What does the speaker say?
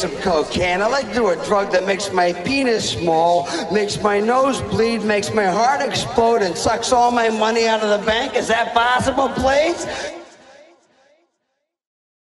some cocaine. I like to do a drug that makes my penis small, makes my nose bleed, makes my heart explode, and sucks all my money out of the bank. Is that possible, please?